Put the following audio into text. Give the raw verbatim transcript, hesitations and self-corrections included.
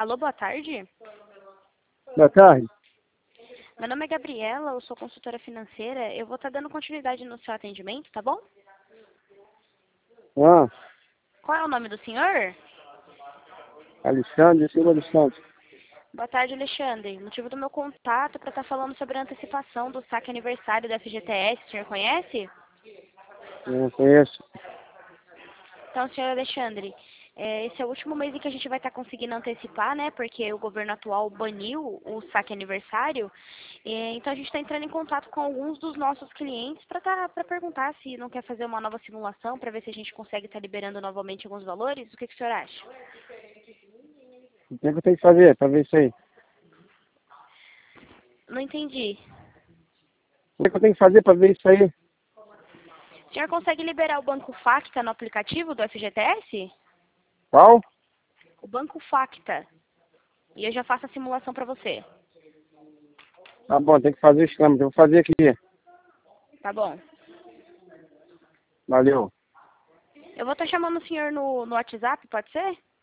Alô, boa tarde. Boa tarde. Meu nome é Gabriela, eu sou consultora financeira. Eu vou estar dando continuidade no seu atendimento, tá bom? Ah, Qual é o nome do senhor? Alexandre Silva dos Santos. Boa tarde, Alexandre. O motivo do meu contato é para estar falando sobre a antecipação do saque aniversário da F G T S. O senhor conhece? Não conheço. Então, senhor Alexandre, é, esse é o último mês em que a gente vai estar conseguindo antecipar, né? Porque o governo atual baniu o saque aniversário. É, então, a gente está entrando em contato com alguns dos nossos clientes para tá, para perguntar se não quer fazer uma nova simulação, para ver se a gente consegue estar liberando novamente alguns valores. O que, que o senhor acha? O que é que eu tenho que fazer para ver isso aí? Não entendi. O que é que eu tenho que fazer para ver isso aí? O senhor consegue liberar o Banco Facta no aplicativo do F G T S? Qual? O Banco Facta. E eu já faço a simulação para você. Tá bom, tem que fazer os trâmites. Eu vou fazer aqui. Tá bom? Valeu. Eu vou estar chamando o senhor no, no WhatsApp, pode ser?